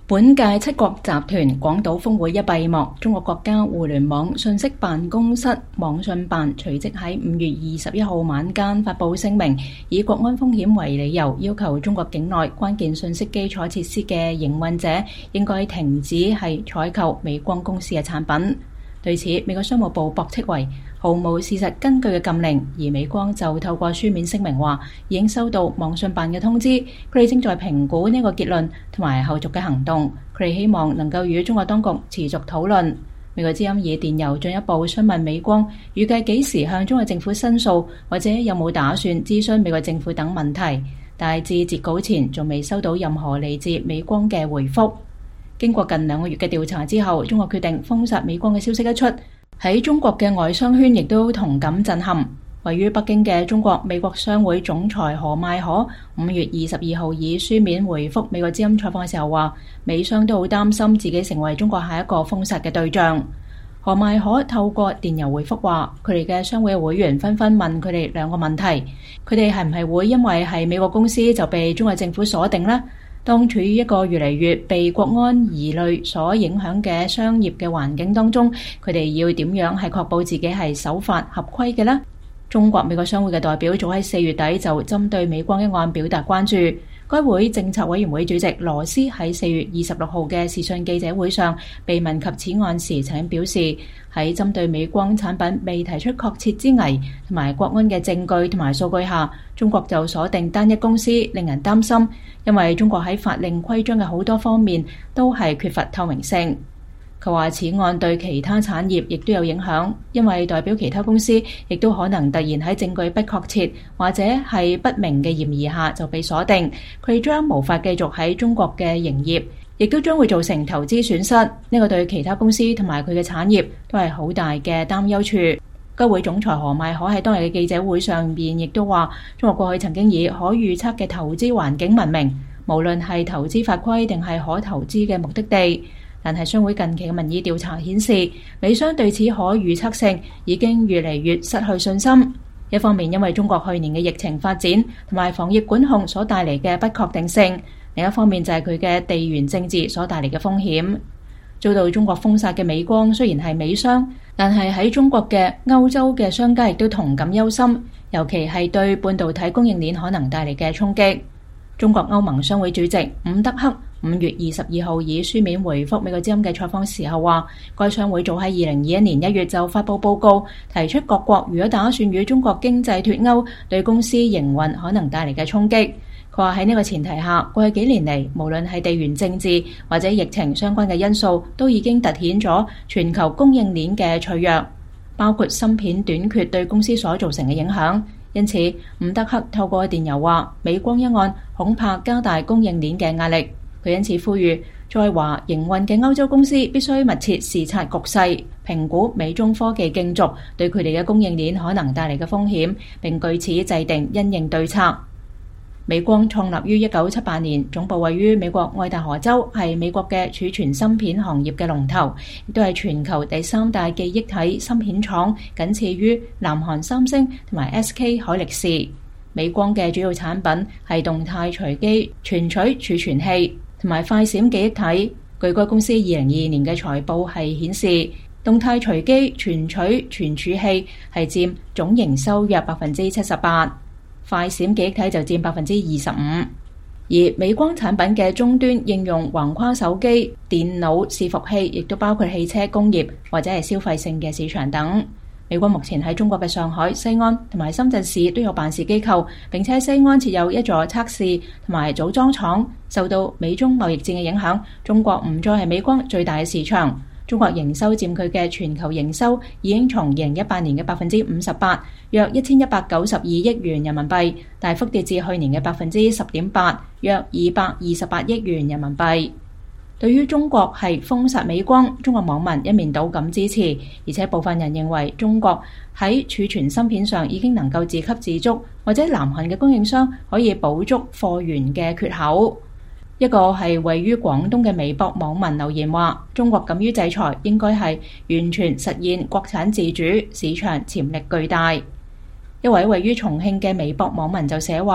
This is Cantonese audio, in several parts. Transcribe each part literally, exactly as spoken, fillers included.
本屆七國集團廣島峰會一閉幕，中國國家互聯網信息辦公室網信辦隨即喺五月二十一號晚間發布聲明，以國安風險為理由，要求中國境內關鍵信息基礎設施嘅營運者應該停止係採購美光公司嘅產品。對此，美國商務部駁斥為毫無事實根據嘅禁令，而美光就透過書面聲明話已經收到網信辦嘅通知，佢哋正在評估呢個結論同埋後續嘅行動，佢哋希望能夠與中國當局持續討論。美國之音以電郵進一步詢問美光預計幾時向中國政府申訴，或者有冇打算諮詢美國政府等問題，但係至截稿前仲未收到任何嚟自美光嘅回覆。經過近兩個月嘅調查之後，中國決定封殺美光嘅消息一出，喺中國嘅外商圈亦都同感震撼。位於北京嘅中國美國商會總裁何邁可五月二十二號以書面回覆美國之音採訪嘅時候話，美商都好擔心自己成為中國下一個封殺嘅對象。何邁可透過電郵回覆話，佢哋嘅商會會員紛紛問佢哋兩個問題，佢哋係唔係會因為係美國公司就被中國政府鎖定呢？當處於一個越嚟越被國安疑慮所影響嘅商業嘅環境當中，佢哋要點樣係確保自己係守法合規嘅呢？中國美國商會嘅代表早喺四月底就針對美光一案表達關注。該會政策委員會主席羅斯喺四月二十六號嘅視訊記者會上被問及此案時，曾經表示喺針對美光產品未提出確切之危同埋國安嘅證據同埋數據下，中國就鎖定單一公司，令人擔心，因為中國喺法令規章嘅好多方面都係缺乏透明性。佢話此案對其他產業亦都有影響，因為代表其他公司亦都可能突然喺證據不確切或者係不明嘅嫌疑下就被鎖定，佢哋將無法繼續喺中國嘅營業，亦都將會造成投資損失。呢個對其他公司同埋佢嘅產業都係好大嘅擔憂處。該會總裁何邁可喺當日嘅記者會上邊亦都話，中國過去曾經以可預測嘅投資環境聞名，無論係投資法規定係可投資嘅目的地。但係商會近期嘅民意調查顯示，美商對此可預測性已經越嚟越失去信心。一方面因為中國去年嘅疫情發展同埋防疫管控所帶嚟嘅不確定性，另一方面就係佢嘅地緣政治所帶嚟嘅風險。遭到中國封殺嘅美光雖然係美商，但係喺中國嘅歐洲嘅商家亦都同感憂心，尤其係對半導體供應鏈可能帶嚟嘅衝擊。中國歐盟商會主席伍德克五月二十二號以書面回覆美國之音嘅採訪時候話，該商會早喺二零二一年一月就發布報告，提出各國如果打算與中國經濟脫鈎，對公司營運可能帶嚟嘅衝擊。佢話喺呢個前提下，過去幾年嚟，無論係地緣政治或者疫情相關嘅因素，都已經凸顯咗全球供應鏈嘅脆弱，包括芯片短缺對公司所造成嘅影響。因此，伍德克透過電郵話，美光一案恐怕加大供應鏈嘅壓力。佢因此呼籲在華營運嘅歐洲公司必須密切視察局勢，評估美中科技競逐對佢哋嘅供應鏈可能帶嚟嘅風險，並據此制定因應對策。美光創立於一九七八年，總部位於美國愛達荷州，係美國嘅儲存芯片行業嘅龍頭，亦都係全球第三大記憶體芯片廠，僅次於南韓三星同埋 S K 海力士。美光嘅主要產品係動態隨機存取儲存器同埋快閃記憶體。據該公司二零二二年嘅財報係顯示，動態隨機存取存儲器係佔總營收約百分之七十八，快閃記憶體就佔百分之二十五。而美光產品嘅終端應用橫跨手機、電腦、伺服器，亦都包括汽車工業或者係消費性嘅市場等。美光目前喺中國嘅上海、西安同埋深圳市都有辦事機構，並且喺西安設有一座測試同埋組裝廠。受到美中貿易戰嘅影響，中國唔再係美光最大嘅市場。中國營收佔佢嘅全球營收已經從二零一八年嘅百分之五十八，約一千一百九十二億元人民幣，大幅跌至去年嘅百分之十點八，約二百二十八億元人民幣。對於中國係封殺美光，中國網民一面倒咁支持，而且部分人認為中國喺儲存芯片上已經能夠自給自足，或者南韓嘅供應商可以補足貨源嘅缺口。一個係位於廣東嘅微博網民留言話，中國敢於制裁應該係完全實現國產自主，市場潛力巨大。一位位於重慶嘅微博網民就寫話，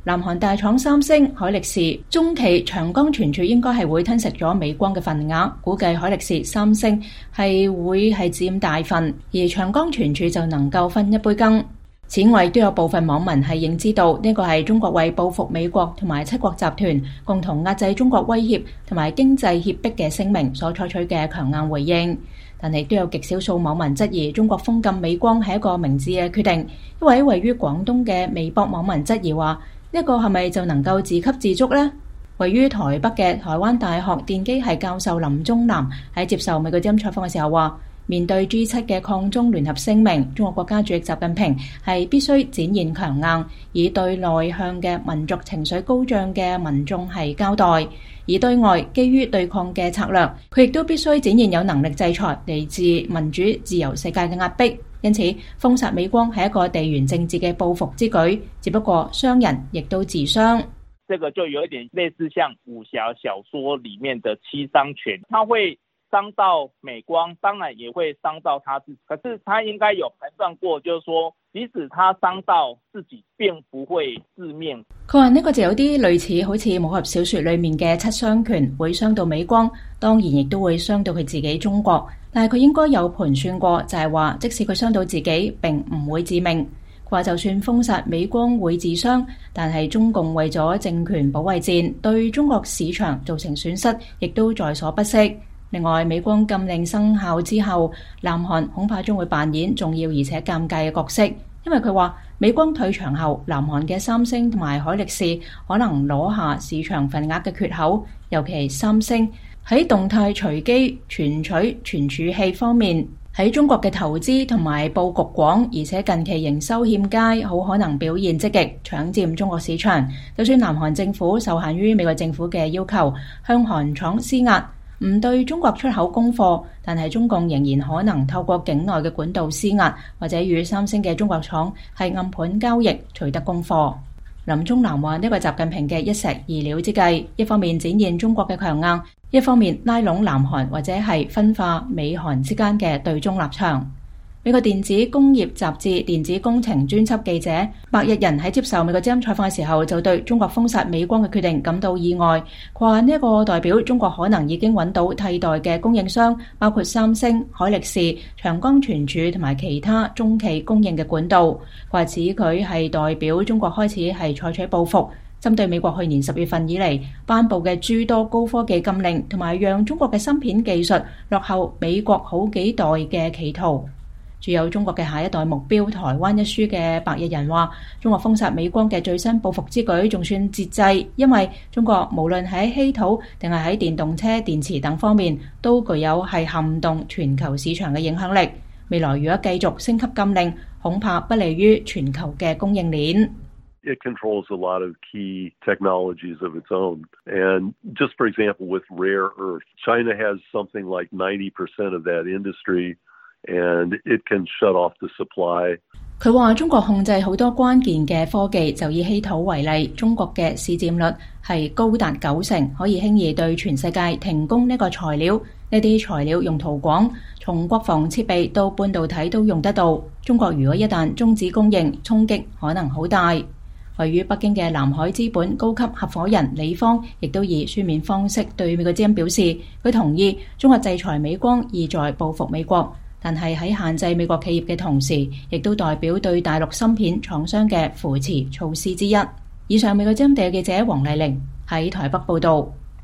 南韓大廠三星、海力士中期長江存儲應該係會吞食咗美光嘅份額，估計海力士、三星係會係佔大份，而長江存儲就能夠分一杯羹。此外，亦都有部分網民係認知到呢個係中國為報復美國同埋七國集團共同壓制中國威脅同埋經濟脅迫嘅聲明所採取嘅強硬回應。但係都有極少數網民質疑中國封禁美光係一個明智嘅決定。一位位於廣東嘅微博網民質疑話：呢個係咪就能夠自給自足呢？位於台北嘅台灣大學電機系教授林宗南喺接受美國之音採訪嘅時候話：面對 G 七 嘅抗中聯合聲明，中國國家主席習近平係必須展現強硬，以對內向嘅民族情緒高漲嘅民眾係交代；而對外基於對抗嘅策略，佢亦都必須展現有能力制裁嚟自民主自由世界嘅壓迫。因此，封殺美光係一個地緣政治嘅報復之舉，只不過商人亦都自傷。 這個就有一點類似像武俠小說裏面的七傷拳，它會傷到美光，當然也會傷到他自己。可是他應該有盤算過，就是說，即使他傷到自己，並不會致命。 佢話呢個就有啲類似好似武俠小說裏面嘅七傷拳，會傷到美光，當然亦都會傷到佢自己中國。但係佢應該有盤算過，就係話即使佢傷到自己，並唔會致命。佢話就算封殺美光會自傷，但係中共為咗政權保衛戰，對中國市場造成損失，亦都在所不惜。另外，美光禁令生效之後，南韓恐怕將會扮演重要而且尷尬嘅角色，因為佢話美光退場後，南韓嘅三星同埋海力士可能攞下市場份額嘅缺口，尤其三星喺動態隨機存取存儲器方面喺中國嘅投資同埋佈局廣，而且近期營收欠佳，好可能表現積極搶佔中國市場。就算南韓政府受限於美國政府嘅要求，向韓廠施壓，唔對中國出口供貨，但係中共仍然可能透過境內嘅管道施壓，或者與三星嘅中國廠係暗盤交易取得供貨。林宗南話呢個習近平嘅一石二鳥之計，一方面展現中國嘅強硬，一方面拉攏南韓或者係分化美韓之間嘅對中立場。美國電子工業雜誌電子工程專輯記者白日仁喺接受美國之音採訪嘅時候，就對中國封殺美光嘅決定感到意外。佢話呢一個代表中國可能已經揾到替代嘅供應商，包括三星、海力士、長江存儲同埋其他中企供應嘅管道。佢話指佢係代表中國開始係採取報復，針對美國去年十月份以嚟頒布嘅諸多高科技禁令，同埋讓中國嘅芯片技術落後美國好幾代嘅企圖。著有《中國嘅下一代目標台灣》一書嘅白日仁話，中國封殺美光嘅最新報復之舉仲算節制，因為中國無論喺稀土定係喺電動車電池等方面，都具有係撼動全球市場嘅影響力。未來如果繼續升級禁令，恐怕不利於全球嘅供應鏈。 It controls a lot of key technologies of its own. And just for example, with rare earth, China has something like ninety percent of that industry.And it can shut off the supply. 佢話中國控制好多關鍵嘅科技，就以稀土為例，中國嘅市佔率係高達九成，可以輕易對全世界停供呢個材料。呢啲材料用途廣，從國防設備到半導體都用得到。中國如果一旦終止供應，衝擊可能好大。位於北京嘅南海資本高級合夥人李方亦都以書面方式對美國之音表示，佢同意中國制裁美光意在報復美國。但係喺限制美國企業嘅同時，亦都代表對大陸芯片廠商嘅扶持措施之一。以上美國之音地記者黃麗玲喺台北報道。